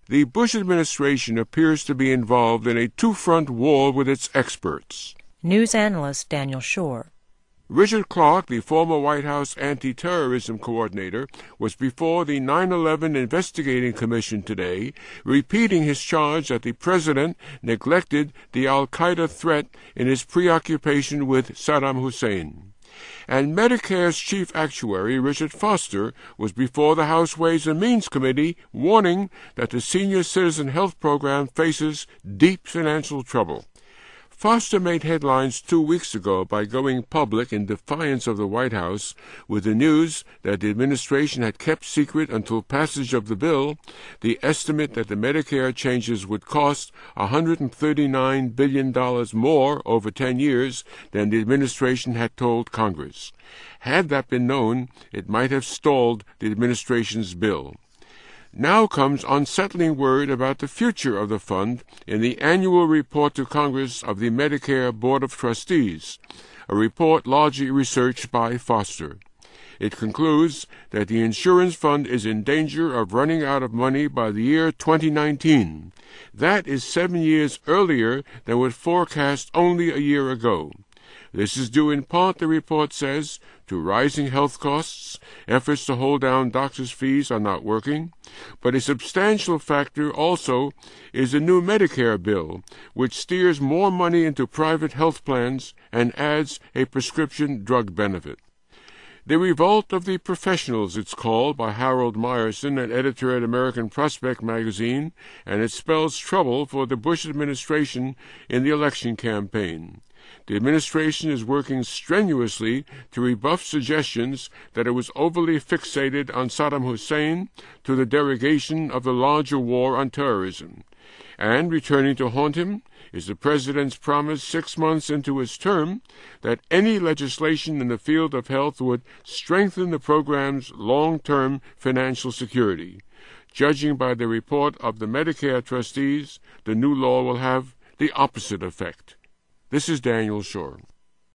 The Bush administration appears to be involved in a two-front war with its experts. News analyst Daniel Schorr. Richard Clarke, the former White House anti-terrorism coordinator, was before the 9/11 Investigating Commission today, repeating his charge that the president neglected the al-Qaeda threat in his preoccupation with Saddam Hussein. And Medicare's chief actuary, Richard Foster, was before the House Ways and Means Committee, warning that the senior citizen health program faces deep financial trouble. Foster made headlines 2 weeks ago by going public in defiance of the White House with the news that the administration had kept secret until passage of the bill the estimate that the Medicare changes would cost $139 billion more over 10 years than the administration had told Congress. Had that been known, it might have stalled the administration's bill. Now comes unsettling word about the future of the fund in the annual report to Congress of the Medicare Board of Trustees, a report largely researched by Foster. It concludes that the insurance fund is in danger of running out of money by the year 2019. That is 7 years earlier than was forecast only a year ago. This is due in part, the report says, to rising health costs. Efforts to hold down doctors' fees are not working. But a substantial factor also is the new Medicare bill, which steers more money into private health plans and adds a prescription drug benefit. The Revolt of the Professionals, it's called by Harold Meyerson, an editor at American Prospect magazine, and it spells trouble for the Bush administration in the election campaign. The administration is working strenuously to rebuff suggestions that it was overly fixated on Saddam Hussein to the derogation of the larger war on terrorism. And returning to haunt him is the president's promise 6 months into his term that any legislation in the field of health would strengthen the program's long-term financial security. Judging by the report of the Medicare trustees, the new law will have the opposite effect. This is Daniel Schorr.